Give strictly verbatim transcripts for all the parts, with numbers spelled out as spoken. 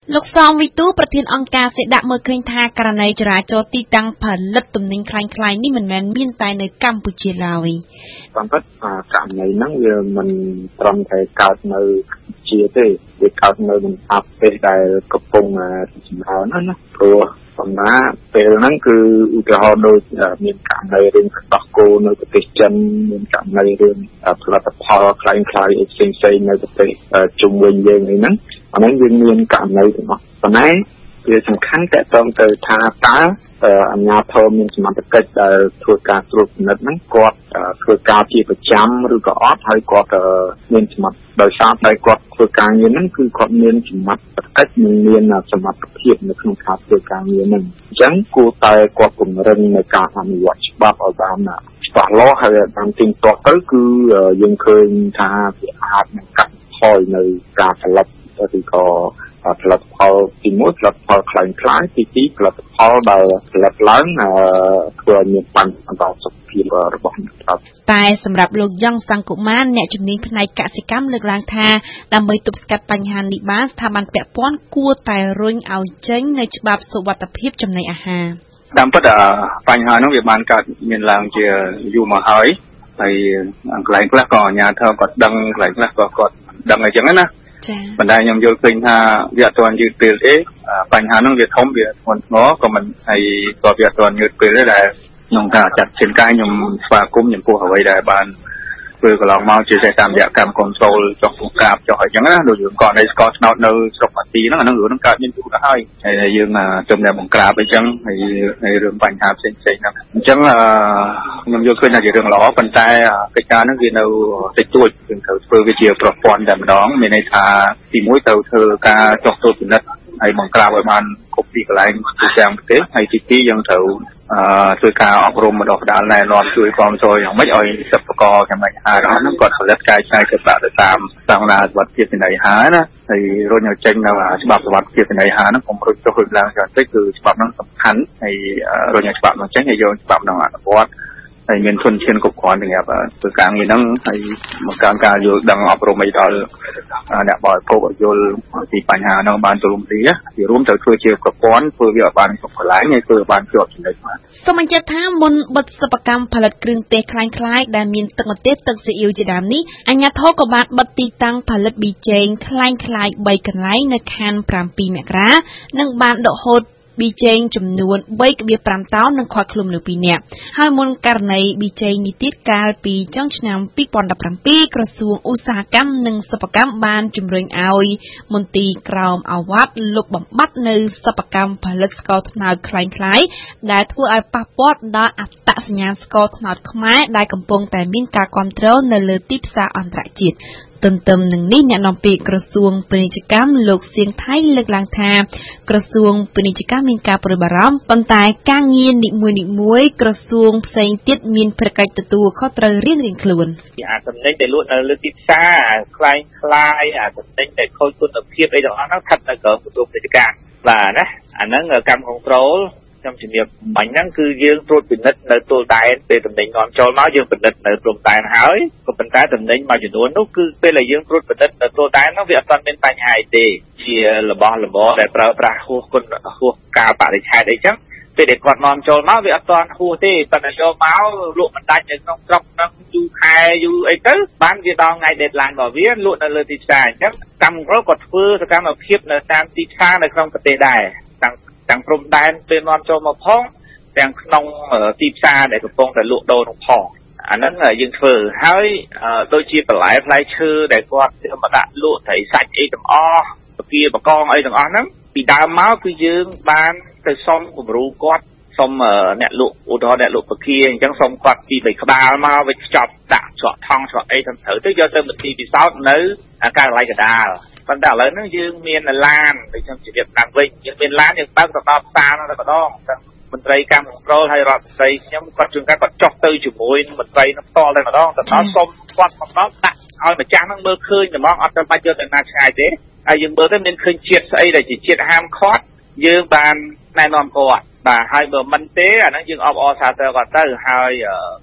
លោកសំវិទូប្រធានអង្គការសេដាក់មើលឃើញថាករណីចរាចរណ៍ទីតាំងផលិតទំនិញคล้ายៗនេះមិនមែនមានតែនៅកម្ពុជាឡើយតាមពិតករណីហ្នឹងវាមិនត្រឹមតែកើតនៅជាទេវាកើតនៅក្នុងប្រទេសដែលកំពុងរីកចម្រើនណាព្រោះសម្រាប់ពេលហ្នឹងគឺឧទាហរណ៍ដូចមានករណីរឿងដោះគោនៅប្រទេសចិនមានករណីរឿងផលិតផលคล้ายៗផ្សេងៗនៅប្រទេសជុំវិញយើងនេះហ្នឹងអានេះយើងមានករណីទាំងអស់ប៉ុន្តែវាសំខាន់តើតើទៅថាតើអាជ្ញាធរមានសមត្ថកិច្ចដែលធ្វើការត្រួតពិនិត្យហ្នឹងគាត់ធ្វើការជាប្រចាំឬក៏អត់ហើយគាត់មានសមត្ថដោយសារតែគាត់ធ្វើការងារហ្នឹងគឺគាត់មានសមត្ថកិច្ចនិងមានសមត្ថភាពនៅក្នុងការធ្វើការងារហ្នឹងអញ្ចឹងគួរតែគាត់ពង្រឹងនៅការអនុវត្តច្បាប់ឲ្យបានច្បាស់លាស់ហើយតាមទីតោះទៅគឺយើងឃើញថាវាអាចនឹងកាត់បន្ថយនៅការផលិតឬក៏ផលិតផលទីមួយផលិតផលคล้ายៗទីពីរផលិតផលដែលផលិតឡើងធ្វើឲ្យមានបញ្ហាដល់សុខភាពរបស់អ្នកផលិតតែសម្រាប់លោកយ៉ងសង្គមានអ្នកជំនាញផ្នែកកសិកម្មលើកឡើងថាដើម្បីទប់ស្កាត់បញ្ហានេះបានស្ថាប័នពាក់ព័ន្ធគួរតែរុញឲ្យចេញនៅច្បាប់សុវត្ថិភាពចំណីអាហារតាមពិតបញ្ហានោះវាបានកើតមានឡើងជាយូរមកហើយហើយកន្លែងខ្លះក៏អាជ្ញាធរគាត់ដឹងកន្លែងខ្លះក៏គាត់ដឹងអញ្ចឹងណាប៉ុន្តែខ្ញុំយល់ឃើញថាវាអត់ទាន់យឺតពេលទេបញ្ហាហ្នឹងវាធំវាធ្ងន់ធ្ងរក៏មិនហើយក៏វាអត់ទាន់យឺតពេលទេដែលខ្ញុំថាចាត់ជាកាយខ្ញុំស្វាគមន៍ចំពោះអ្វីដែលបានធ្វើកន្លងមកជាសេតាមរយៈកម្ម control ចុះពូកាបចុះអញ្ចឹងណាដូចយើងក៏នៃស្កស្នោតនៅស្រុកបាទីហ្នឹងអាហ្នឹងរឿងហ្នឹងកើតមានយូរទៅហើយហើយយើងជំនះបង្ក្រាបអញ្ចឹងហើយហើយរឿងបញ្ហាផ្សេងៗហ្នឹងអញ្ចឹងខ្ញុំយល់ឃើញថាជារឿងល្អប៉ុន្តែកិច្ចការហ្នឹងវានៅតិចតួចយើងត្រូវធ្វើវាជាប្រព័ន្ធតែម្ដងមានន័យថាទីមួយត្រូវធ្វើការចុះត្រួតពិនិត្យហើយបង្ក្រាបឲ្យបានគ្រប់ទីកន្លែងទូទាំងប្រទេសហើយទីពីរយើងត្រូវធ្វើការអប់រំបណ្ដុះបណ្ដាលណែនាំជួយគ្រប់គ្រងយ៉ាងម៉េចឲ្យសិប្បករចំណីអាហារហ្នឹងគាត់ផលិតកែច្នៃទៅដាក់ទៅតាមស្តង់ដារសុវត្ថិភាពចំណីអាហារណាហើយរុញឲ្យចេញនៅច្បាប់សុវត្ថិភាពចំណីអាហារហ្នឹងកុំរុញចុះរុញឡើងច្រើនពេកគឺច្បាប់ហ្នឹងសំខាន់ហើយរុញឲ្យច្បាប់ហ្នឹងចេញហើយយកច្បាប់ហ្នឹងអនុវត្តហើយមានធនធានគ្រប់គ្រាន់សម្រាប់ធ្វើការងារហ្នឹងហើយបង្កើនការយល់ដឹងអប់រំឲ្យដល់អ្នកបរិភោគឲ្យយល់ពីបញ្ហាហ្នឹងបានទូលំទូលាយជារួមត្រូវធ្វើជាប្រព័ន្ធធ្វើវាឲ្យបានគ្រប់កន្លែងហើយធ្វើឲ្យបានជាប់ចំណុចបានសូមបញ្ជាក់ថាមុនបិទសិប្បកម្មផលិតគ្រឿងទេសคล้ายៗដែលមានទឹកម្ទេសទឹកស៊ីអ៊ីវជាដើមនេះអាជ្ញាធរក៏បានបិទទីតាំងផលិតប៊ីចេងคล้ายៗបីកន្លែងនៅខណ្ឌប្រាំពីរមករានិងបានដកហូតប៊ីចេងចំនួន បីកន្លះ តោននិងខកឃ្លុំលើពីរនាក់ហើយមុនករណីប៊ីចេងនេះទៀតកាលពីចុងឆ្នាំពីរពាន់ដប់ប្រាំពីរក្រសួងឧស្សាហកម្មនិងសិប្បកម្មបានជំរុញឲ្យមន្ទីរក្រមអាវ៉ាត់លុបបំបាត់នៅសិប្បកម្មផលិតស្ករត្នោតคล้ายៗដែលធ្វើឲ្យប៉ះពាល់ដល់អត្តសញ្ញាណស្ករត្នោតខ្មែរដែលកំពុងតែមានការគាំទ្រនៅលើទីផ្សារអន្តរជាតិទន្ទឹមនឹងនេះអ្នកនាំពាក្យក្រសួងពាណិជ្ជកម្មលោកសៀងថៃលើកឡើងថាក្រសួងពាណិជ្ជកម្មមានការព្រួយបារម្ភប៉ុន្តែការងារនីមួយៗក្រសួងផ្សេងទៀតមានភារកិច្ចទទួលខុសត្រូវរៀងៗខ្លួនអាតំណែងដែលលក់នៅលើទីផ្សារคล้ายคล้ายអាតំណែងដែលខូចគុណភាពអីទាំងអស់ហ្នឹងស្ថិតនៅក្រោមក្រសួងពាណិជ្ជកម្មបាទណាអាហ្នឹងកម្ម controlខ្ញុំជំរាបបាញ់ហ្នឹងគឺយើងត្រួតពិនិត្យនៅទល់ដែនពេលតំណែងនាំចូលមកយើងពិនិត្យនៅព្រំដែនហើយក៏ប៉ុន្តែតំណែងមួយចំនួននោះគឺពេលដែលយើងត្រួតពិនិត្យនៅទល់ដែនហ្នឹងវាអត់ទាន់មានបញ្ហាអីទេជារបស់របរដែលប្រើប្រាស់ហួសគុណហួសការបរិច្ឆេទអីចឹងពេលដែលគាត់នាំចូលមកវាអត់ទាន់ហួសទេប៉ុន្តែយកមកលក់មិនដាច់នៅក្នុងស្រុកហ្នឹងយូរខែយូរអីទៅបានវាដល់ថ្ងៃ deadline របស់វាលក់នៅលើទីផ្សារអញ្ចឹងកម្មករក៏ធ្វើសកម្មភាពនៅតាមទីផ្សារនៅក្នុងប្រទេសដែរទាំងព្រំដែនពេលនាំចូលមកផងទាំងក្នុងទីផ្សារដែលកំពុងតែលក់ដូរនោះផងអាហ្នឹងយើងធ្វើហើយដូចជាបន្លែផ្លែឈើដែលគាត់យកមកដាក់លក់ត្រីសាច់អីទាំងអស់ពពាបកងអីទាំងអស់ហ្នឹងពីដើមមកគឺយើងបានទៅសុំគំរូគាត់សុំអ្នកលក់ឧទាហរណ៍អ្នកលក់ពគាអញ្ចឹងសុំគាត់ពីបីក្បាលមកវិញខ្ចប់ដាក់ច្រកថងច្រកអីទាំងត្រូវទៅយកទៅមន្ទីរពិសោធន៍នៅការិយាល័យកណ្ដាលប៉ុន្តែឥឡូវហ្នឹងយើងមានឡានដូចខ្ញុំជម្រាបតាមវិញយើងមានឡានយើងបើកទៅដល់ផ្សារនោះតែម្ដងមន្ត្រីកម្ម control ហើយរដ្ឋមន្ត្រីខ្ញុំគាត់ជួនកាលគាត់ចុះទៅជាមួយមន្ត្រីនោះផ្ទាល់តែម្ដងទៅដល់សុំគាត់មកដល់ដាក់ឲ្យម្ចាស់ហ្នឹងមើលឃើញតែហ្មងអត់ទៅបាច់យកទៅណាឆ្ងាយទេហើយយើងមើលទៅមានឃើញជាតិស្អីដែលជាជាតិហាមឃាត់យើងបានណែនាំគាត់បាទហើយបើមិនទេអាហ្នឹងយើងអបអរសាទរគាត់ទៅហើយ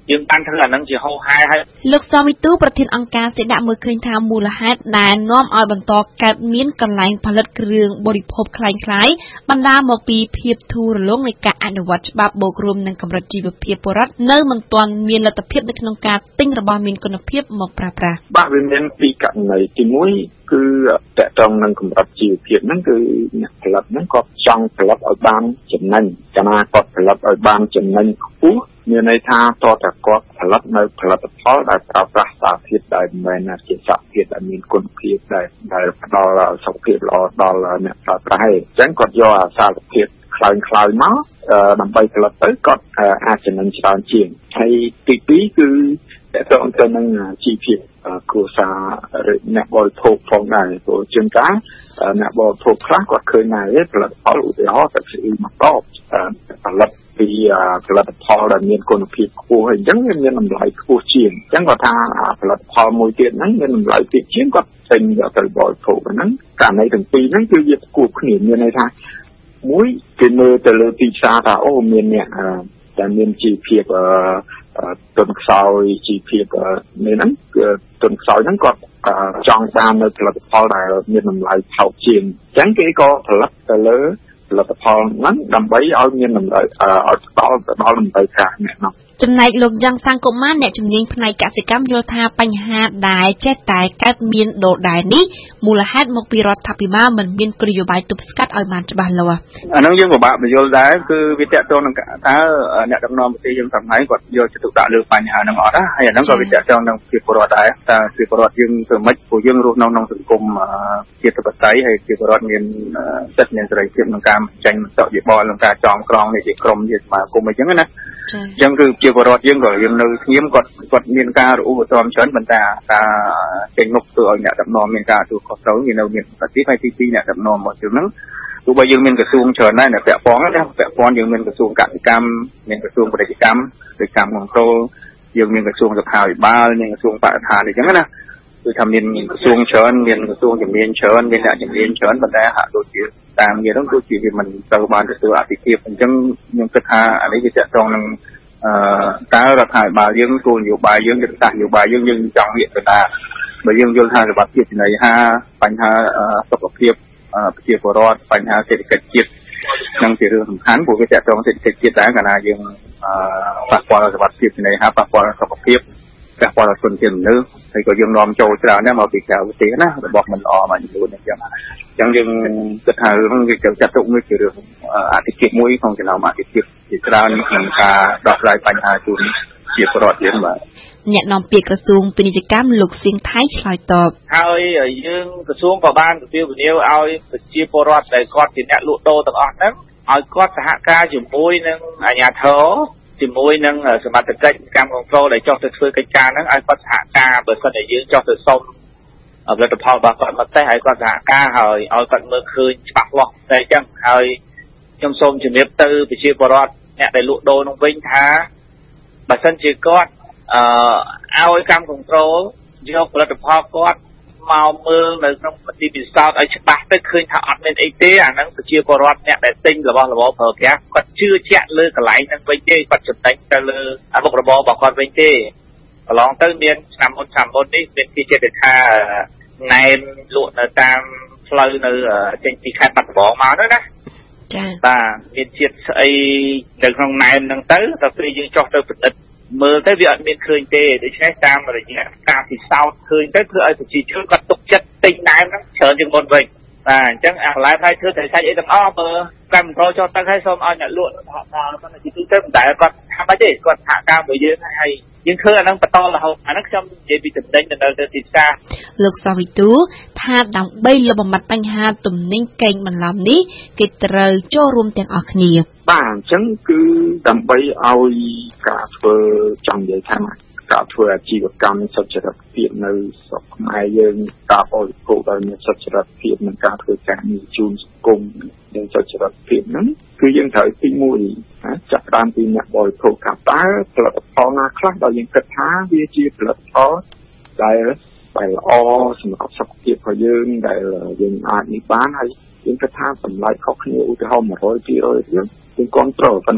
យើងបានធ្វើអានឹងជាហោហាយហើយលោកសវិទូប្រធានអង្គការសេដាក់មើលឃើញថាមូលហេតុដែលនាំឲ្យបន្តកើតមានកន្លែងផលិតគ្រឿងបរិភោគคล้ายៗបណ្ដាលមកពីភាពធូររលុងនៃការអនុវត្តច្បាប់បូករួមនឹងកម្រិតជីវភាពពលរដ្ឋនៅមិនទាន់មានលទ្ធភាពនៅក្នុងការទិញរបស់មានគុណភាពមកប្រើប្រាស់បាទវាមានពីរករណីទីមួយគឺតកតងនឹងកម្រិតជីវភាពហ្នឹងគឺអ្នកផលិតហ្នឹងគាត់ចង់ផលិតឲ្យបានចំណេញកាលណាគាត់ផលិតឲ្យបានចំណេញខ្ពស់មានន័យថាតើតើគាត់ផលិតនៅផលិតផលដែលប្រើប្រាស់សារធាតុដែលមិនមែនជាសារធាតុដែលមានគុណភាពដែលដែលផ្ដល់សុខភាពល្អដល់អ្នកប្រើប្រាស់ឯងអញ្ចឹងគាត់យកអាសារធាតុខ្លាំងខ្លាយមកដើម្បីផលិតទៅគាត់អាចចំណេញច្រើនជាងហើយទីពីរគឺតើតើទៅនឹងជីវភាពគ្រួសារអ្នកបរិភោគផងដែរព្រោះជាងការអ្នកបរិភោគខ្លះគាត់ឃើញថាផលិតផលឧទាហរណ៍ទឹកស៊ីអ៊ីមកតបផលិតពីផលិតផលដែលមានគុណភាពខ្ពស់ហើយអញ្ចឹងវាមានតម្លៃខ្ពស់ជាងអញ្ចឹងគាត់ថាផលិតផលមួយទៀតហ្នឹងមានតម្លៃតិចជាងគាត់ទិញយកទៅបរិភោគហ្នឹងករណីទាំងពីរហ្នឹងគឺវាគួរគ្នាមានន័យថាមួយគេមើលទៅលើទីផ្សារថាអូមានអ្នកដែលមានជីវភាពទុនខ្សោយជីវភាពនេះហ្នឹងគឺទុនខ្សោយហ្នឹងគាត់ចង់បាននៅផលិតផលដែលមានតម្លៃថោកជាងអញ្ចឹងគេក៏ផលិតទៅលើផលិតផលហ្នឹងដើម្បីឲ្យមានតម្លៃឲ្យដល់ទៅដល់តម្រូវការអ្នកនោះចំណែកលោកយ៉ាងសាំងកុមារអ្នកជំនាញផ្នែកកសិកម្មយល់ថាបញ្ហាដែលចេះតែកើតមានដដែលនេះមូលហេតុមកពីរដ្ឋាភិបាលមិនមានគោលនយោបាយទប់ស្កាត់ឲ្យបានច្បាស់លាស់អានឹងយើងពិបាកបញ្យល់ដែរគឺវាតកតងនឹងតើអ្នកដឹកនាំប្រទេសយើងសម្ដែងគាត់យកចិត្តទុកដាក់លើបញ្ហាហ្នឹងអត់ហើយអាហ្នឹងក៏វាតកតងនឹងពីពលរដ្ឋដែរតើពីពលរដ្ឋយើងធ្វើម៉េចព្រោះយើងរស់នៅក្នុងសង្គមជាតិបតៃហើយពីពលរដ្ឋមានសិទ្ធិមានសេរីភាពក្នុងការចាញ់មតិយោបល់ក្នុងការចងក្រងនេះជាក្រុមជាសមាគមអីចឹងណាអញ្ចឹងគឺជាពលរដ្ឋយើងក៏យើងនៅស្ងៀមគាត់គាត់មានការរអ៊ូរទាំច្រើនប៉ុន្តែការចេញមុខធ្វើឲ្យអ្នកដឹកនាំមានការទទួលខុសត្រូវវានៅមានប្រតិបត្តិទីពីរអ្នកដឹកនាំមកជឿហ្នឹងទោះបីយើងមានក្រសួងច្រើនដែរអ្នកពាក់ព័ន្ធណាពាក់ព័ន្ធយើងមានក្រសួងកសិកម្មមានក្រសួងពាណិជ្ជកម្មឬកម្មគ្រប់គ្រងយើងមានក្រសួងសុខាភិបាលមានក្រសួងបរិស្ថានអញ្ចឹងណាគឺថាមានក្រសួងច្រើនមានក្រសួងជំនាញច្រើនមានអ្នកជំនាញច្រើនប៉ុន្តែហាក់ដូចជាតាមងារហ្នឹងដូចជាវាមិនទៅបានទទួលអធិភាពអញ្ចឹងខ្ញុំគិតថាអានេះវាតកតងនឹងអឺតើរដ្ឋាភិបាលយើងគោលនយោបាយយើងយុទ្ធសាស្ត្រនយោបាយយើងយើងចង់វាទៅណាបើយើងយល់ថាសុខភាពចំណីអាហារបញ្ហាសុខភាពប្រជាពលរដ្ឋបញ្ហាសេដ្ឋកិច្ចជាតិនឹងជារឿងសំខាន់ព្រោះវាតកតងសេដ្ឋកិច្ចជាតិដែរកាលណាយើងប៉ះពាល់សុខភាពចំណីអាហារប៉ះពាល់សុខភាពប៉ះពាល់ដល់ជនជាតិមនុស្សហើយក៏យើងនាំចូលច្រើនដែរមកពីក្រៅប្រទេសណារបស់មិនល្អមកចំនួនអញ្ចឹងអញ្ចឹងយើងគិតថារឿងវាចាត់ទុកមួយជារឿងអតិភិបមួយក្នុងចំណោមអតិភិបជាច្រើនក្នុងការដោះស្រាយបញ្ហាជូនជាពលរដ្ឋយើងបាទអ្នកនាំពាក្យក្រសួងពាណិជ្ជកម្មលោកសៀងថៃឆ្លើយតបហើយយើងក្រសួងក៏បានពន្យារពន្យាឲ្យប្រជាពលរដ្ឋដែលគាត់ជាអ្នកលក់ដូរទាំងអស់ហ្នឹងឲ្យគាត់សហការជាមួយនឹងអាជ្ញាធរជាមួយនឹងសមត្ថកិច្ចកម្មគ្រប់គ្រងដែលចុះទៅធ្វើកិច្ចការហ្នឹងឲ្យគាត់សហការបើសិនតែយើងចុះទៅសុំផលិតផលរបស់គាត់មកទេឲ្យគាត់សហការហើយឲ្យគាត់មើលឃើញច្បាស់លាស់តែអញ្ចឹងហើយខ្ញុំសូមជម្រាបទៅប្រជាពលរដ្ឋអ្នកដែលលក់ដូរនោះវិញថាបើសិនជាគាត់អឺឲ្យកម្មគ្រប់គ្រងយកផលិតផលគាត់មកមើលនៅក្នុងប្រតិបត្តិពិសោធន៍ឲ្យច្បាស់ទៅឃើញថាអត់មានអីទេអាហ្នឹងប្រជាពលរដ្ឋអ្នកដែលទិញរបស់របរប្រើប្រាស់គាត់ជឿជាក់លើកន្លែងហ្នឹងវិញទេគាត់ចំណេញទៅលើមុខរបររបស់គាត់វិញទេកន្លងទៅមានឆ្នាំមុនឆ្នាំមុននេះមានគេជឿថាណែនលក់នៅតាមផ្លូវនៅចេញពីខេត្តបាត់ដំបងមកទៅណាចា៎បាទមានជាតិស្អីនៅក្នុងណែនហ្នឹងទៅដល់ពេលយើងចុះទៅពិនិត្យមើលទៅវាអត់មានឃើញទេដូច្នេះតាមរយៈការពិសោធន៍ឃើញទៅធ្វើឲ្យប្រជាជនគាត់ទុកចិត្តទិញណែនហ្នឹងច្រើនជាងមុនវិញបាទអញ្ចឹងអាកន្លែងហើយធ្វើតែសាច់អីទាំងអស់មើលកម្មប្រចោតទៅឲ្យសូមឲ្យអ្នកលក់សហការគាត់ទីទីទៅមិនដែលគាត់ថាម៉េចទេគាត់សហការមួយយើងហើយយើងឃើញអាហ្នឹងបន្តរហូតអាហ្នឹងខ្ញុំនិយាយពីតំណែងទៅនៅទៅទីផ្សារលោកសវិទូថាដើម្បីលុបបំបាត់បញ្ហាទំនិញកេងបន្លំនេះគេត្រូវចូលរួមទាំងអស់គ្នាបាទអញ្ចឹងគឺដើម្បីឲ្យការធ្វើចង់និយាយថាការធ្វើអាជីវកម្មសុចរិតភាពនៅស្រុកខ្មែរយើងការបរិភោគដោយមានសុចរិតភាពនិងការធ្វើការងារជូនសង្គមនិងសុចរិតភាពហ្នឹងគឺយើងត្រូវទីមួយចាប់ផ្ដើមពីអ្នកបរិភោគថាតើផលិតផលណាខ្លះដែលយើងគិតថាវាជាផលិតផលដែលដែលល្អសម្រាប់សុខភាពរបស់យើងដែលយើងអាចនេះបានហើយយើងគិតថាតម្លៃខុសគ្នាឧទាហរណ៍ one hundred ពីររយរៀលយើងគ្រប់គ្រងប៉ុន្តែ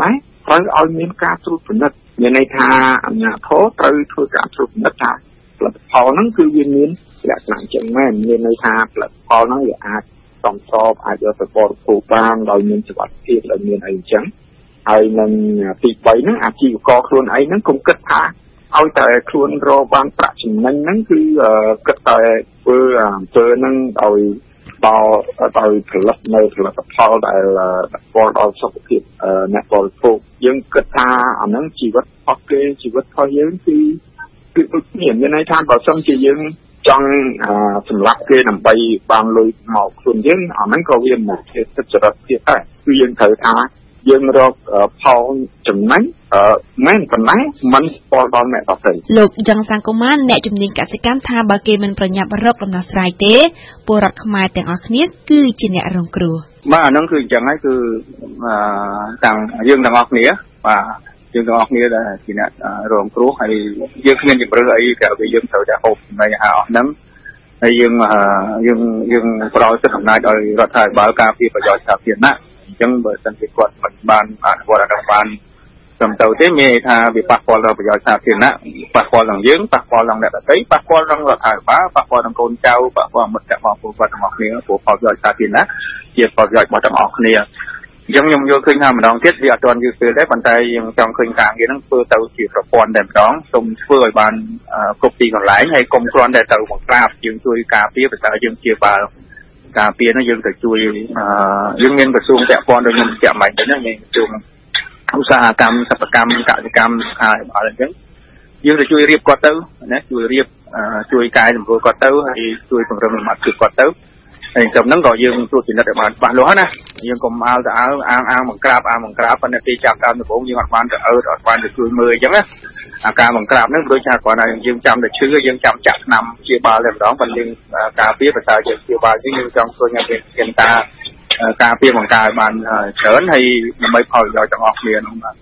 ត្រូវឲ្យមានការត្រួតពិនិត្យមានន័យថាអាជ្ញាធរត្រូវធ្វើការត្រួតពិនិត្យថាផលិតផលហ្នឹងគឺវាមានលក្ខណៈចឹងមែនមានន័យថាផលិតផលហ្នឹងវាអាចសំស្របអាចយកទៅបរិភោគបានដោយមានសុវត្ថិភាពដោយមានអីចឹងហើយនឹងទីបីហ្នឹងអាជីវករខ្លួនឯងហ្នឹងកុំគិតថាឲ្យតែខ្លួនរកបានប្រាក់ចំណេញហ្នឹងគឺគិតតែធ្វើអំពើហ្នឹងដោយដល់ដោយផលិតនៅផលិតផលដែលផលដល់សុខភាពអ្នកបរិភោគយើងគិតថាអាហ្នឹងជីវិតអស់គេជីវិតរបស់យើងគឺគឺដូចគ្នាមានន័យថាបើសិនជាយើងចង់សម្រាប់គេដើម្បីបានលុយមកខ្លួនយើងអាហ្នឹងក៏វាមិនជាទឹកចរិតទៀតដែរគឺយើងត្រូវថាយើងរកផលចំណេញមិនប៉ុណ្ណាមិនផលដល់អ្នកដទៃលោកយ៉ងសង្គមាអ្នកជំនាញកសិកម្មថាបើគេមិនប្រញាប់រកដំណោះស្រាយទេពលរដ្ឋខ្មែរទាំងអស់គ្នាគឺជាអ្នករងគ្រោះបាទអាហ្នឹងគឺអញ្ចឹងហើយគឺទាំងយើងទាំងអស់គ្នាបាទយើងទាំងអស់គ្នាដែលជាអ្នករងគ្រោះហើយយើងគ្មានជំរឿនអីក្រៅពីយើងត្រូវតែហូបចំណីអាហារអស់ហ្នឹងហើយយើងយើងយើងផ្ដល់សិទ្ធិអំណាចឲ្យរដ្ឋាភិបាលការពារប្រយោជន៍សាធារណៈអញ្ចឹងបើសិនជាគាត់មិនបានអនុវត្តឲ្យបានត្រឹមត្រូវទេមានន័យថាវាប៉ះពាល់ដល់ប្រយោជន៍សាធារណៈប៉ះពាល់ដល់យើងប៉ះពាល់ដល់អ្នកដទៃប៉ះពាល់ដល់រដ្ឋាភិបាលប៉ះពាល់ដល់កូនចៅប៉ះពាល់មិត្តភក្តិបងប្អូនគាត់ទាំងអស់គ្នាព្រោះផលប្រយោជន៍សាធារណៈជាផលប្រយោជន៍របស់ទាំងអស់គ្នាអញ្ចឹងខ្ញុំយល់ឃើញថាម្ដងទៀតវាអត់ទាន់យឺតពេលដែរប៉ុន្តែយើងចង់ឃើញការងារហ្នឹងធ្វើទៅជាប្រព័ន្ធតែម្ដងសូមធ្វើឲ្យបានគ្រប់ទីកន្លែងហើយកុំគ្រាន់តែទៅបង្ក្រាបយើងជួយការពារបើតើយើងជាបាល់ការពារនោះយើងទៅជួយយើងមានក្រសួងពាក់ព័ន្ធដូចខ្ញុំជាក់មិនទៅហ្នឹងមានក្រសួងឧស្សាហកម្មសិប្បកម្មកសិកម្មហើយអត់អញ្ចឹងយើងទៅជួយរៀបគាត់ទៅណាជួយរៀបជួយកែសម្រួលគាត់ទៅហើយជួយពង្រឹងសមត្ថភាពគាត់ទៅហើយក្រុមហ្នឹងក៏យើងត្រួតពិនិត្យឲ្យបានច្បាស់លាស់ណាយើងកុំអើទៅអើអាងអាងបង្ក្រាបអាងបង្ក្រាបប៉ុន្តែទីចាប់តាមដំបូងយើងអត់បានទៅអើអត់បានទៅជួយមើលអញ្ចឹងណាអាការបង្ក្រាបហ្នឹងដូចថាគាត់ថាយើងចាំតែឈឺយើងចាំចាក់ថ្នាំព្យាបាលតែម្ដងប៉ុន្តែយើងការពារប្រសើរយើងព្យាបាលយើងចង់ឃើញឲ្យគេតាការពារបង្ការឲ្យបានច្រើនហើយដើម្បីផលប្រយោជន៍ទាំងអស់គ្នាហ្នឹងបាទ